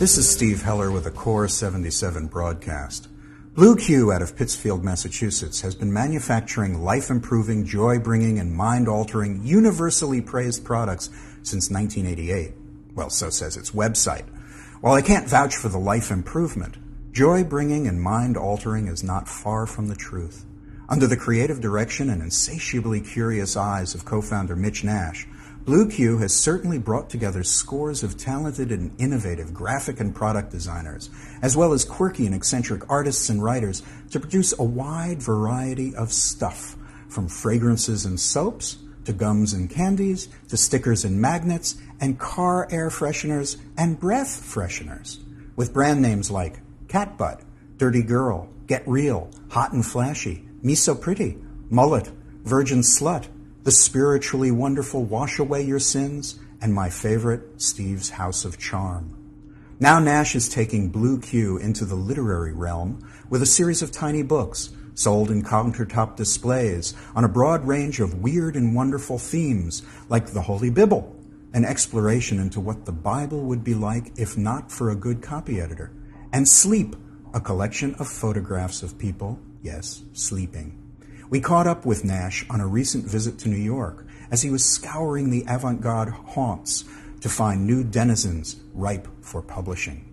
This is Steve Heller with a Core 77 broadcast. Blue Q out of Pittsfield, Massachusetts has been manufacturing life-improving, joy-bringing, and mind-altering, universally praised products since 1988. Well, so says its website. While I can't vouch for the life improvement, joy-bringing and mind-altering is not far from the truth. Under the creative direction and insatiably curious eyes of co-founder Mitch Nash, Blue Q has certainly brought together scores of talented and innovative graphic and product designers, as well as quirky and eccentric artists and writers to produce a wide variety of stuff, from fragrances and soaps, to gums and candies, to stickers and magnets, and car air fresheners and breath fresheners, with brand names like Cat Butt, Dirty Girl, Get Real, Hot and Flashy, Me So Pretty, Mullet, Virgin Slut, The Spiritually Wonderful Wash Away Your Sins, and my favorite, Steve's House of Charm. Now Nash is taking Blue Q into the literary realm with a series of tiny books sold in countertop displays on a broad range of weird and wonderful themes like the Holy Bible, an exploration into what the Bible would be like if not for a good copy editor, and Sleep, a collection of photographs of people, yes, sleeping. We caught up with Nash on a recent visit to New York as he was scouring the avant-garde haunts to find new denizens ripe for publishing.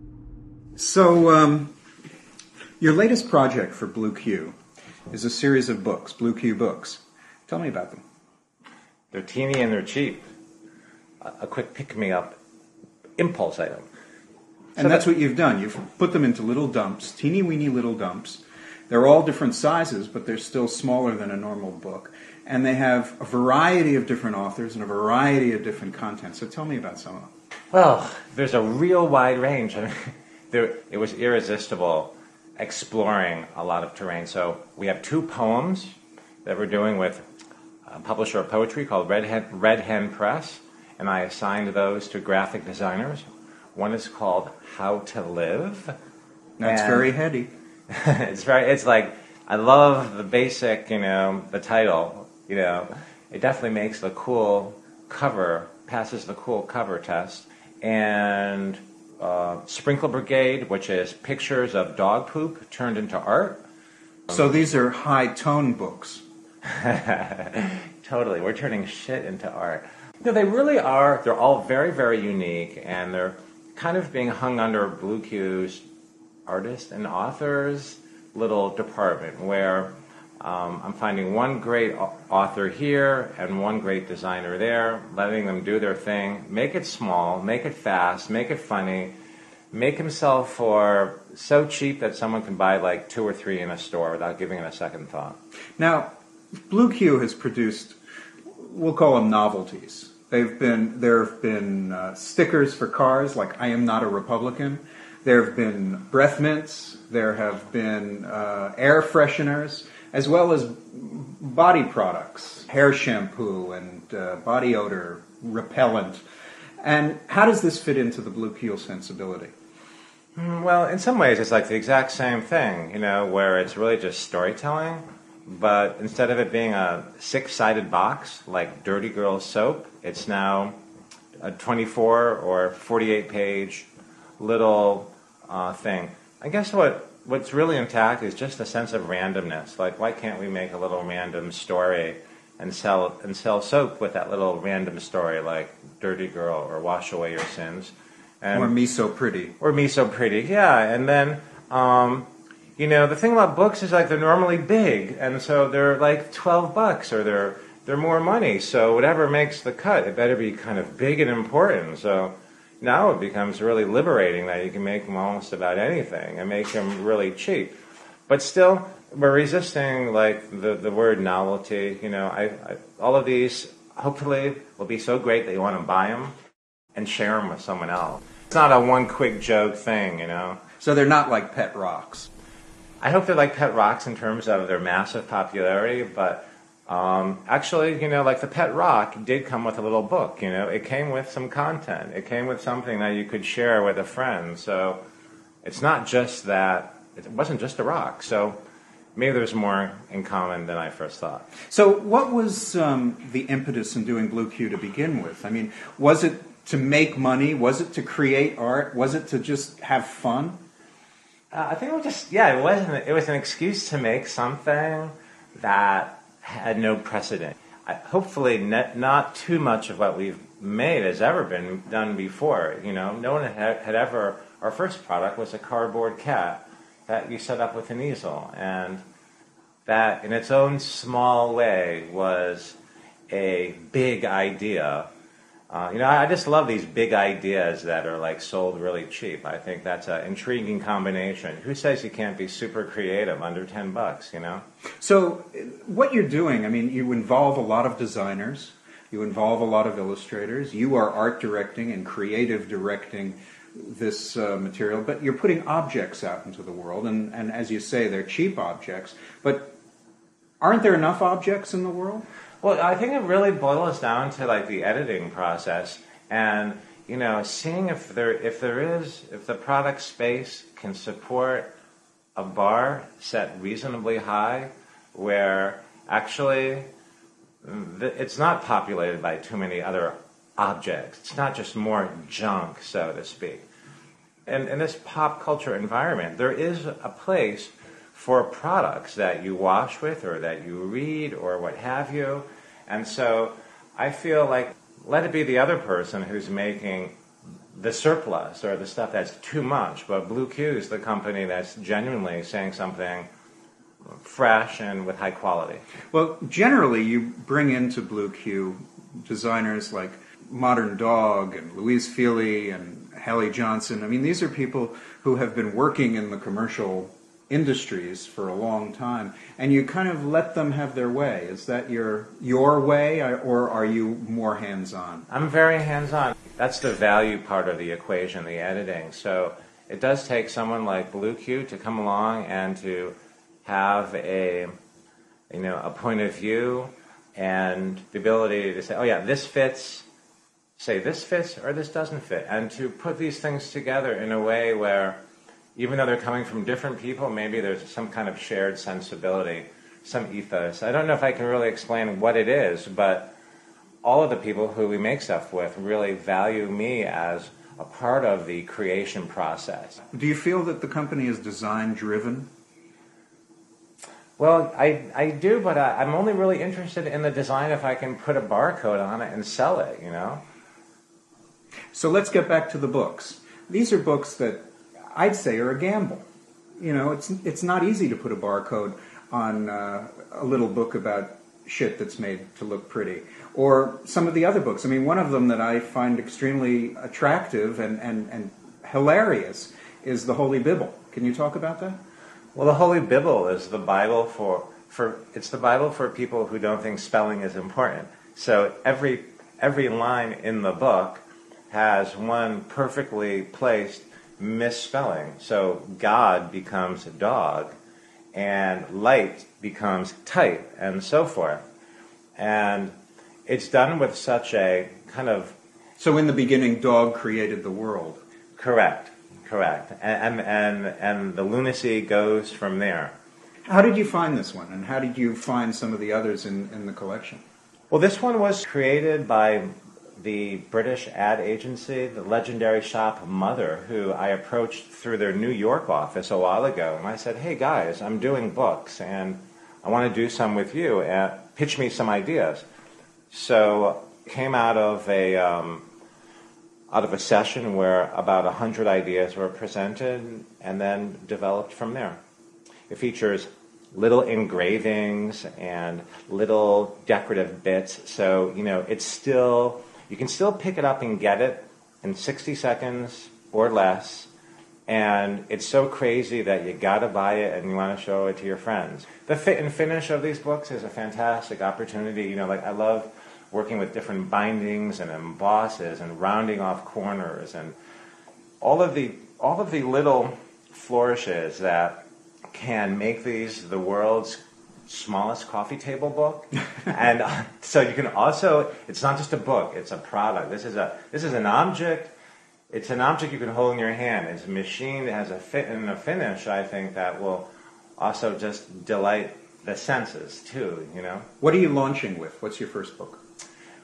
So, your latest project for Blue Q is a series of books, Blue Q books. Tell me about them. They're teeny and they're cheap. A quick pick-me-up impulse item. And that's what you've done. You've put them into little dumps, teeny-weeny little dumps. They're all different sizes, but they're still smaller than a normal book. And they have a variety of different authors and a variety of different content. So tell me about some of them. Well, there's a real wide range. I mean, it was irresistible exploring a lot of terrain. So we have 2 poems that we're doing with a publisher of poetry called Red Hen Press, and I assigned those to graphic designers. One is called How to Live. That's very heady. It's like, I love the basic, the title, it definitely makes the cool cover, passes the cool cover test. And Sprinkle Brigade, which is pictures of dog poop turned into art. So these are high-tone books. Totally, we're turning shit into art. No, they really are. They're all very, very unique, and they're kind of being hung under Blue Q's artists and authors little department, where I'm finding one great author here and one great designer there, letting them do their thing, make it small, make it fast, make it funny, make them sell for so cheap that someone can buy like 2 or 3 in a store without giving it a second thought. Now, Blue Q has produced, we'll call them novelties. There have been stickers for cars like I am not a Republican. There have been breath mints. There have been air fresheners, as well as body products, hair shampoo and body odor repellent. And how does this fit into the Blue Q sensibility? Well, in some ways, it's like the exact same thing, where it's really just storytelling. But instead of it being a 6-sided box like Dirty Girl soap, it's now a 24 or 48-page little thing. I guess what's really intact is just a sense of randomness. Like, why can't we make a little random story and sell soap with that little random story, like Dirty Girl or Wash Away Your Sins, or Me So Pretty, yeah. And then the thing about books is like they're normally big, and so they're like $12 or they're more money. So whatever makes the cut, it better be kind of big and important. So now it becomes really liberating that you can make them almost about anything and make them really cheap. But still, we're resisting like the word novelty. All of these hopefully will be so great that you want to buy them and share them with someone else. It's not a one quick joke thing, So they're not like pet rocks. I hope they're like pet rocks in terms of their massive popularity, but actually, like the pet rock did come with a little book, it came with some content. It came with something that you could share with a friend. So it's not just that, it wasn't just a rock. So maybe there's more in common than I first thought. So what was the impetus in doing Blue Q to begin with? I mean, was it to make money? Was it to create art? Was it to just have fun? I think it was an excuse to make something that had no precedent. Hopefully, not too much of what we've made has ever been done before. No one had ever. Our first product was a cardboard cat that you set up with an easel, and that, in its own small way, was a big idea. I just love these big ideas that are like sold really cheap. I think that's an intriguing combination. Who says you can't be super creative under $10? So, what you're doing, I mean, you involve a lot of designers, you involve a lot of illustrators, you are art directing and creative directing this material, but you're putting objects out into the world, and as you say, they're cheap objects, but aren't there enough objects in the world? Well, I think it really boils down to like the editing process, and seeing if the product space can support a bar set reasonably high, where actually it's not populated by too many other objects. It's not just more junk, so to speak. And in this pop culture environment, there is a place for products that you wash with or that you read or what have you. And so I feel like let it be the other person who's making the surplus or the stuff that's too much. But Blue Q is the company that's genuinely saying something fresh and with high quality. Well, generally you bring into Blue Q designers like Modern Dog and Louise Feely and Hallie Johnson. I mean, these are people who have been working in the commercial industries for a long time, and you kind of let them have their way. Is that your way, or are you more hands-on? I'm very hands-on. That's the value part of the equation, the editing. So it does take someone like Blue Q to come along and to have a point of view and the ability to say, oh yeah, this fits, say this fits or this doesn't fit, and to put these things together in a way where even though they're coming from different people, maybe there's some kind of shared sensibility, some ethos. I don't know if I can really explain what it is, but all of the people who we make stuff with really value me as a part of the creation process. Do you feel that the company is design-driven? Well, I do, but I'm only really interested in the design if I can put a barcode on it and sell it, So let's get back to the books. These are books that I'd say are a gamble. It's not easy to put a barcode on a little book about shit that's made to look pretty. Or some of the other books. I mean, one of them that I find extremely attractive and hilarious is the Holy Bible. Can you talk about that? Well, the Holy Bible is the Bible it's the Bible for people who don't think spelling is important. So every line in the book has one perfectly placed misspelling. So God becomes dog, and light becomes tight, and so forth. And it's done with such a kind of... So in the beginning, dog created the world. Correct. And the lunacy goes from there. How did you find this one, and how did you find some of the others in the collection? Well, this one was created by the British ad agency, the legendary shop Mother, who I approached through their New York office a while ago. And I said, hey guys, I'm doing books and I want to do some with you. Pitch me some ideas. So it came out of a session where about 100 ideas were presented and then developed from there. It features little engravings and little decorative bits. So, it's still... You can still pick it up and get it in 60 seconds or less, and it's so crazy that you gotta buy it and you want to show it to your friends. The fit and finish of these books is a fantastic opportunity. I love working with different bindings and embosses and rounding off corners and all of the little flourishes that can make these the world's smallest coffee table book. And so you can also, it's not just a book, it's a product. This is an object. It's an object you can hold in your hand. It's a machine that has a fit and a finish, I think, that will also just delight the senses too, What are you launching with? What's your first book?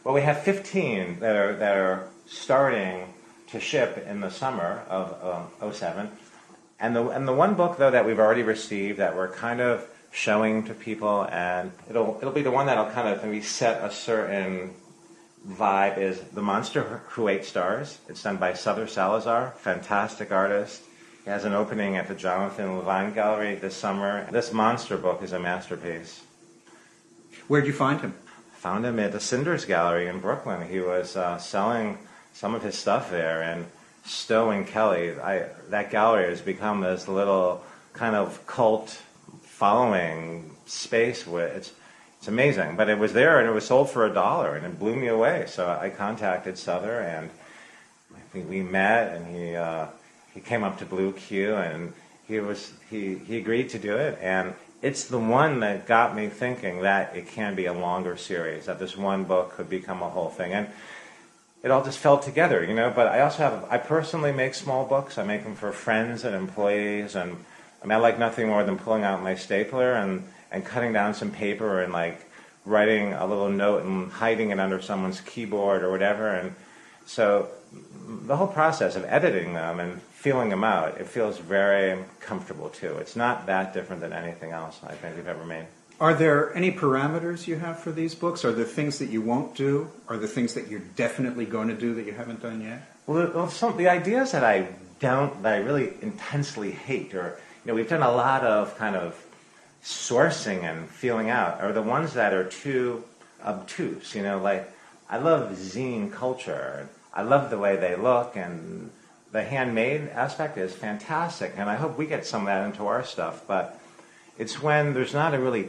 Well, we have 15 that are starting to ship in the summer of '07. And the one book, though, that we've already received that we're kind of showing to people, and it'll be the one that'll kind of maybe set a certain vibe, is The Monster Who Ate Stars. It's done by Souther Salazar, fantastic artist. He has an opening at the Jonathan Levine Gallery this summer. This monster book is a masterpiece. Where'd you find him? Found him at the Cinders Gallery in Brooklyn. He was selling some of his stuff there, and Stowe and Kelly, that gallery has become this little kind of cult following space. It's amazing. But it was there, and it was sold for $1, and it blew me away. So I contacted Souther, and I think we met, and he came up to Blue Q, and he agreed to do it. And it's the one that got me thinking that it can be a longer series, that this one book could become a whole thing. And it all just fell together, But I personally make small books. I make them for friends and employees, and I like nothing more than pulling out my stapler and cutting down some paper and like writing a little note and hiding it under someone's keyboard or whatever. And so the whole process of editing them and feeling them out, it feels very comfortable too. It's not that different than anything else I think we've ever made. Are there any parameters you have for these books? Are there things that you won't do? Are there things that you're definitely going to do that you haven't done yet? Well, the ideas that I really intensely hate, or we've done a lot of kind of sourcing and feeling out, are the ones that are too obtuse. Like I love zine culture. I love the way they look, and the handmade aspect is fantastic. And I hope we get some of that into our stuff, but it's when there's not a really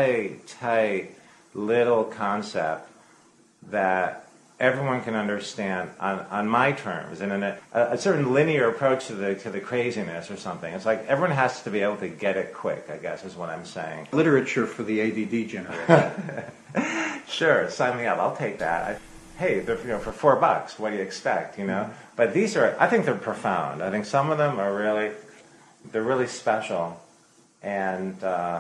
tight little concept that everyone can understand on my terms, and in a certain linear approach to the craziness or something. It's like everyone has to be able to get it quick, I guess, is what I'm saying. Literature for the ADD generation. Sure, sign me up. I'll take that. Hey, they're, for $4, what do you expect, But these are, I think they're profound. I think some of them are really special. And,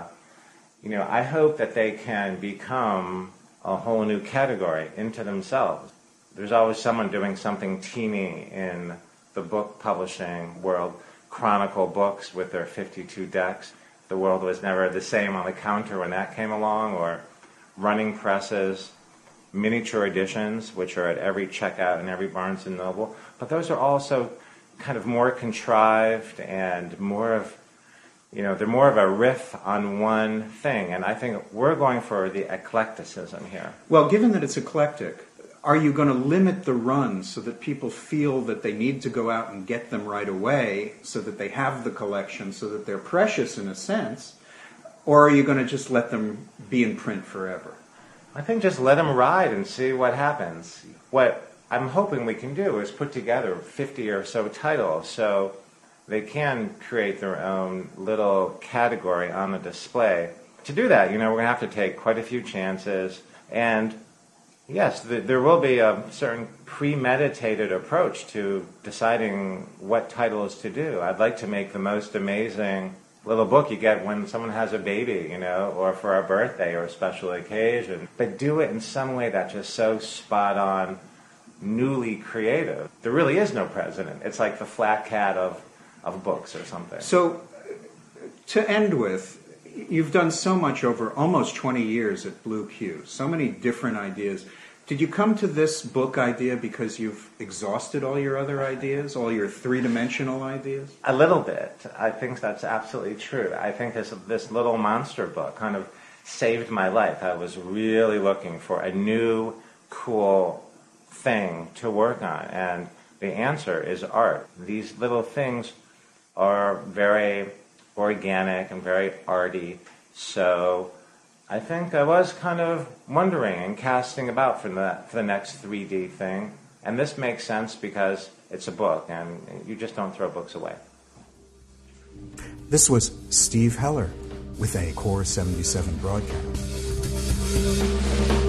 I hope that they can become a whole new category into themselves. There's always someone doing something teeny in the book publishing world. Chronicle Books with their 52 decks. The world was never the same on the counter when that came along. Or Running Presses, miniature editions, which are at every checkout in every Barnes & Noble. But those are also kind of more contrived and more of, they're more of a riff on one thing. And I think we're going for the eclecticism here. Well, given that it's eclectic, are you going to limit the runs so that people feel that they need to go out and get them right away so that they have the collection, so that they're precious in a sense? Or are you going to just let them be in print forever? I think just let them ride and see what happens. What I'm hoping we can do is put together 50 or so titles so they can create their own little category on the display. To do that, we're going to have to take quite a few chances. And yes, there will be a certain premeditated approach to deciding what titles to do. I'd like to make the most amazing little book you get when someone has a baby, or for a birthday or a special occasion. But do it in some way that's just so spot on, newly creative. There really is no precedent. It's like the Flat Cat of books or something. So, to end with, you've done so much over almost 20 years at Blue Q, so many different ideas. Did you come to this book idea because you've exhausted all your other ideas, all your three-dimensional ideas? A little bit. I think that's absolutely true. I think this little monster book kind of saved my life. I was really looking for a new, cool thing to work on, and the answer is art. These little things are very organic and very arty, so I think I was kind of wondering and casting about for the next 3D thing, and this makes sense because it's a book, and you just don't throw books away. This was Steve Heller with a Core 77 broadcast.